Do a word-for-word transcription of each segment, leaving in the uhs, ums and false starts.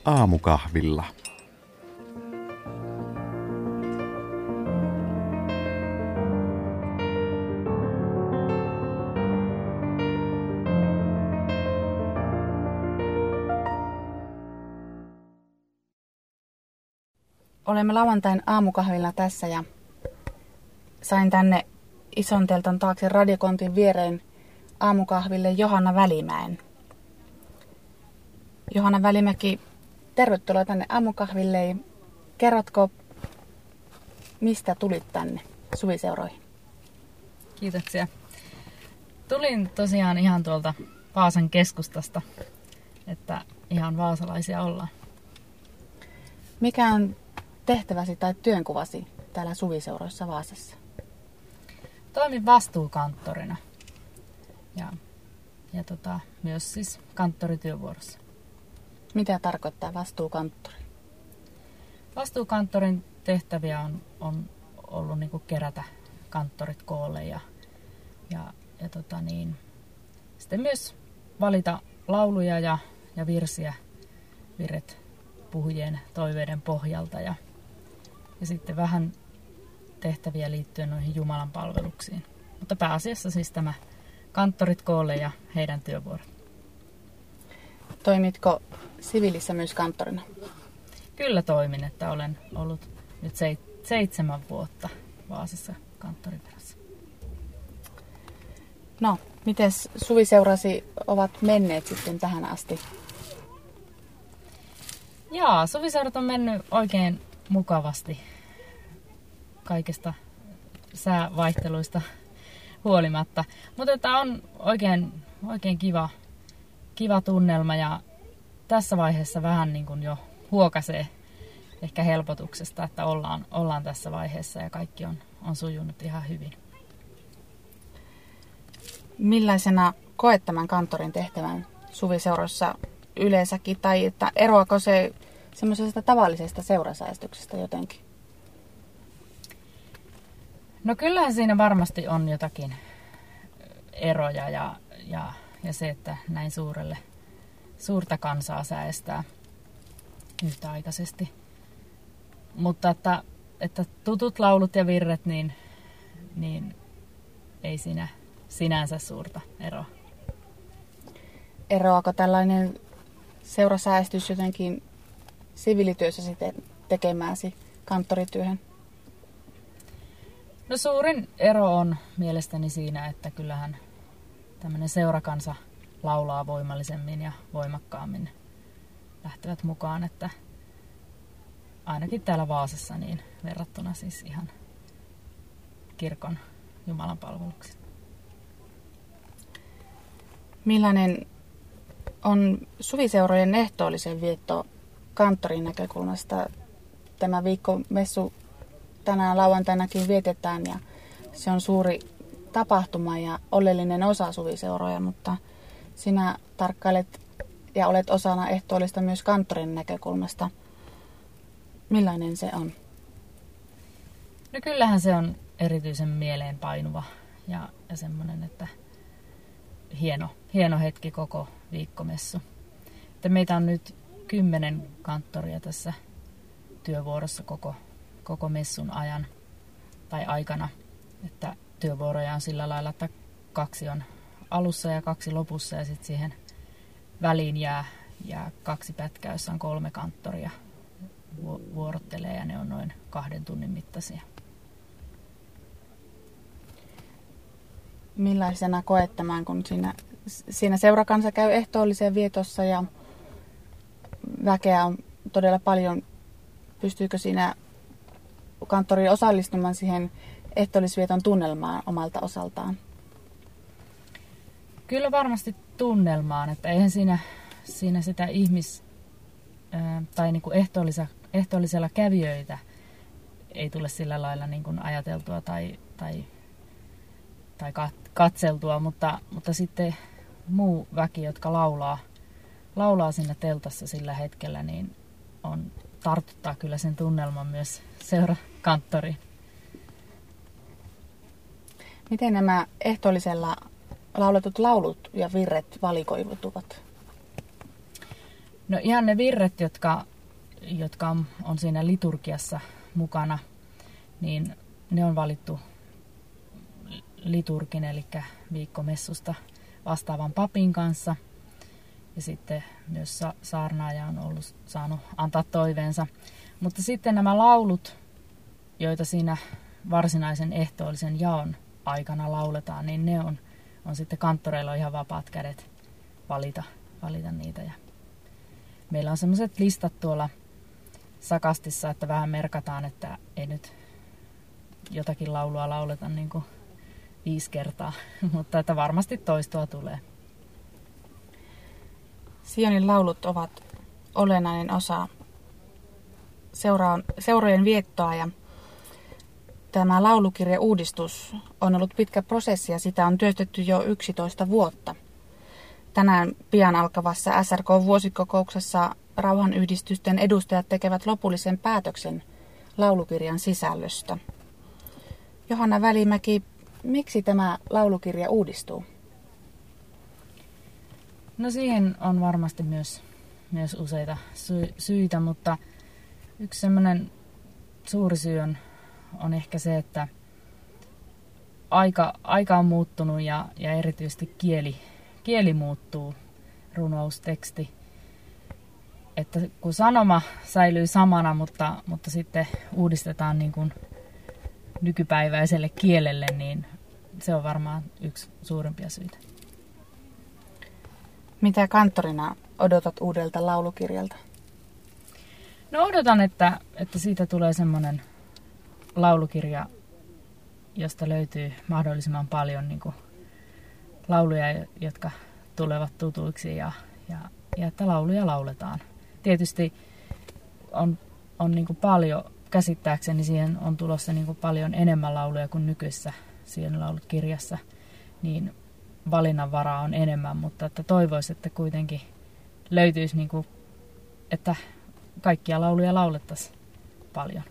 Aamukahvilla. Olemme lauantain aamukahvilla tässä ja sain tänne ison teltan taakse radiokontin viereen aamukahville Johanna Välimäen. Johanna Välimäki, tervetuloa tänne aamukahville. Kerrotko, mistä tulit tänne suviseuroihin? Kiitoksia. Tulin tosiaan ihan tuolta Vaasan keskustasta, että ihan vaasalaisia ollaan. Mikä on tehtäväsi tai työnkuvasi täällä suviseuroissa Vaasassa? Toimin vastuukanttorina ja, ja tota, myös siis kanttorityövuorossa. Mitä tarkoittaa vastuukanttori? Vastuukanttorin tehtäviä on, on ollut niin kuin kerätä kanttorit koolle ja, ja, ja tota niin, sitten myös valita lauluja ja, ja virsiä, virret puhujien toiveiden pohjalta ja, ja sitten vähän tehtäviä liittyen noihin Jumalan palveluksiin. Mutta pääasiassa siis tämä kanttorit koolle ja heidän työvuorot. Toimitko siviilissä myös kanttorina? Kyllä toimin, että olen ollut nyt seitsemän vuotta Vaasassa kanttorivirassa. No, miten suviseurasi ovat menneet sitten tähän asti? Jaa, suviseurat on mennyt oikein mukavasti kaikista säävaihteluista huolimatta. Mutta tämä on oikein, oikein kiva, kiva tunnelma ja tässä vaiheessa vähän niin kuin jo huokaisee ehkä helpotuksesta, että ollaan, ollaan tässä vaiheessa ja kaikki on, on sujunut ihan hyvin. Millaisena koet tämän kanttorin tehtävän suviseurossa yleensäkin, tai että eroako se semmoisesta tavallisesta seurasäästyksestä jotenkin? No kyllähän siinä varmasti on jotakin eroja ja, ja, ja se, että näin suurelle, suurta kansaa säästää yhtäaikaisesti. Mutta että, että tutut laulut ja virret, niin, niin ei siinä sinänsä suurta eroa. Eroako tällainen seurasäästys jotenkin siviilityössä sitten tekemääsi kanttorityöhön? No suurin ero on mielestäni siinä, että kyllähän tämmöinen seurakansa laulaa voimallisemmin ja voimakkaammin lähtevät mukaan, että ainakin täällä Vaasassa niin verrattuna siis ihan kirkon Jumalan palveluksiin. Millainen on suviseurojen ehtoollisen vietto kanttorin näkökulmasta? Tämä viikkomessu tänään lauantainakin vietetään ja se on suuri tapahtuma ja oleellinen osa suviseuroja, mutta sinä tarkkailet ja olet osana ehtoollista myös kanttorin näkökulmasta. Millainen se on? No kyllähän se on erityisen mieleenpainuva ja, ja semmoinen, että hieno, hieno hetki koko viikkomessu. Että meitä on nyt kymmenen kanttoria tässä työvuorossa koko, koko messun ajan tai aikana. Että työvuoroja on sillä lailla, että kaksi on alussa ja kaksi lopussa ja sitten siihen väliin jää, jää kaksi pätkää, jossa on kolme kanttoria vuorottelee ja ne on noin kahden tunnin mittaisia. Millaisena koet tämän, kun siinä, siinä seurakansa käy ehtoolliseen vietossa ja väkeä on todella paljon. Pystyykö siinä kanttori osallistumaan siihen ehtoollisvieton tunnelmaan omalta osaltaan? Kyllä varmasti tunnelmaan, että eihän siinä, siinä sitä ihmis- tai niin kuin ehtoollisella, ehtoollisella kävijöitä ei tule sillä lailla niin kuin ajateltua tai, tai, tai katseltua, mutta, mutta sitten muu väki, jotka laulaa, laulaa siinä teltassa sillä hetkellä, niin on, tartuttaa kyllä sen tunnelman myös seurakanttoriin. Miten nämä ehtoollisella lauletut laulut ja virret valikoivutuvat? No ihan ne virret, jotka, jotka on, on siinä liturgiassa mukana, niin ne on valittu liturgin, eli viikkomessusta vastaavan papin kanssa. Ja sitten myös sa- saarnaaja on ollut saanut antaa toiveensa. Mutta sitten nämä laulut, joita siinä varsinaisen ehtoollisen jaon aikana lauletaan, niin ne on, on sitten kanttoreilla ihan vapaat kädet valita, valita niitä. Ja meillä on sellaiset listat tuolla sakastissa, että vähän merkataan, että ei nyt jotakin laulua lauleta niin kuin viisi kertaa, mutta että varmasti toistoa tulee. Sionin laulut ovat olennainen osa seuraan, seurojen viettoa ja tämä laulukirjauudistus on ollut pitkä prosessi ja sitä on työstetty jo yksitoista vuotta. Tänään pian alkavassa S R K-vuosikokouksessa rauhanyhdistysten edustajat tekevät lopullisen päätöksen laulukirjan sisällöstä. Johanna Välimäki, miksi tämä laulukirja uudistuu? No siihen on varmasti myös, myös useita sy- syitä, mutta yksi semmoinen suuri syy on, on ehkä se, että aika, aika on muuttunut ja, ja erityisesti kieli, kieli muuttuu, runousteksti. Että kun sanoma säilyy samana, mutta, mutta sitten uudistetaan niin kuin nykypäiväiselle kielelle, niin se on varmaan yksi suurimpia syitä. Mitä kanttorina odotat uudelta laulukirjalta? No odotan, että, että siitä tulee semmoinen laulukirja, josta löytyy mahdollisimman paljon niin kuin lauluja, jotka tulevat tutuiksi ja, ja, ja että lauluja lauletaan. Tietysti on, on niin kuin paljon, käsittääkseni siihen on tulossa niin kuin paljon enemmän lauluja kuin nykyisessä siihen laulukirjassa, niin valinnanvaraa on enemmän, mutta että toivoisi, että kuitenkin löytyisi, niin kuin, että kaikkia lauluja laulettaisiin paljon.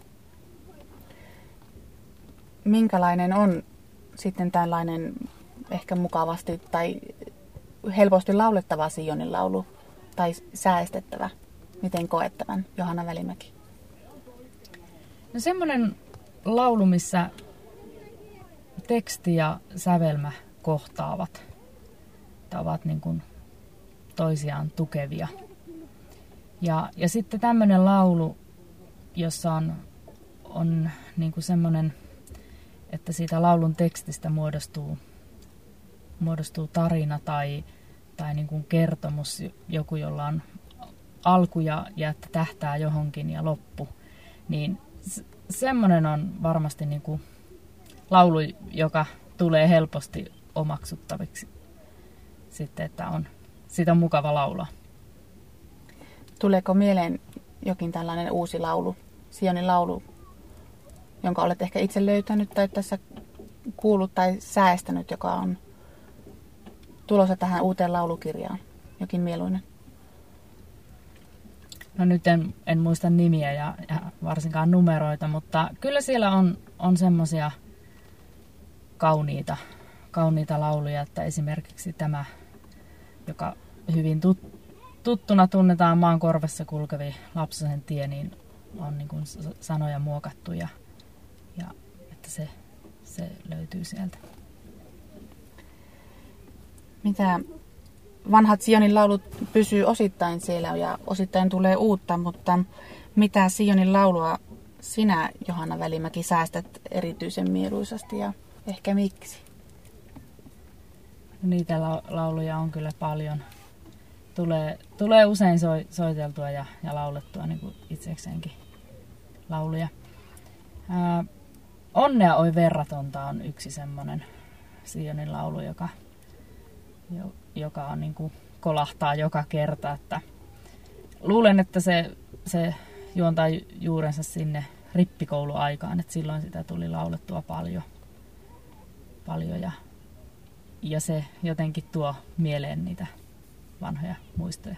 Minkälainen on sitten tällainen ehkä mukavasti tai helposti laulettava Sionin laulu tai säästettävä? Miten koet tämän, Johanna Välimäki? No semmoinen laulu, missä teksti ja sävelmä kohtaavat, että ovat niin kuin toisiaan tukevia. Ja, ja sitten tämmöinen laulu, jossa on, on niin kuin semmoinen, että siitä laulun tekstistä muodostuu, muodostuu tarina tai, tai niin kuin kertomus, joku jolla on alku ja, ja että tähtää johonkin ja loppu, niin semmoinen on varmasti niin kuin laulu, joka tulee helposti omaksuttaviksi sitten, että on, siitä on mukava laulaa. Tuleeko mieleen jokin tällainen uusi laulu, Sionin laulu, jonka olet ehkä itse löytänyt tai tässä kuullut tai säästänyt, joka on tulossa tähän uuteen laulukirjaan? Jokin mieluinen? No nyt en, en muista nimiä ja, ja varsinkaan numeroita, mutta kyllä siellä on, on semmoisia kauniita, kauniita lauluja, että esimerkiksi tämä, joka hyvin tut, tuttuna tunnetaan maan korvessa kulkevi Lapsasen tie, niin on niin kuin sanoja muokattu ja, ja että se, se löytyy sieltä. Mitä vanhat Sionin laulut pysyy osittain siellä ja osittain tulee uutta, mutta mitä Sionin laulua sinä, Johanna Välimäki, säästät erityisen mieluisasti ja ehkä miksi? Niitä la- lauluja on kyllä paljon. Tulee, tulee usein so, soiteltua ja, ja laulettua niin kuin itsekseenkin lauluja. Ää, Onnea oi verratonta on yksi semmoinen Sionin laulu, joka, jo, joka on niin kuin kolahtaa joka kerta. Että luulen, että se, se juontaa juurensa sinne rippikouluaikaan, että silloin sitä tuli laulettua paljon. paljon ja, ja se jotenkin tuo mieleen niitä vanhoja muistoja.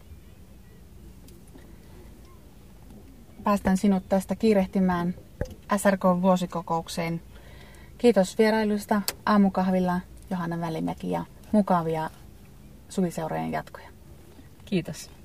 Päästän sinut tästä kiirehtimään S R K-vuosikokoukseen. Kiitos vierailuista aamukahvilla, Johanna Välimäki, ja mukavia suviseurojen jatkoja. Kiitos.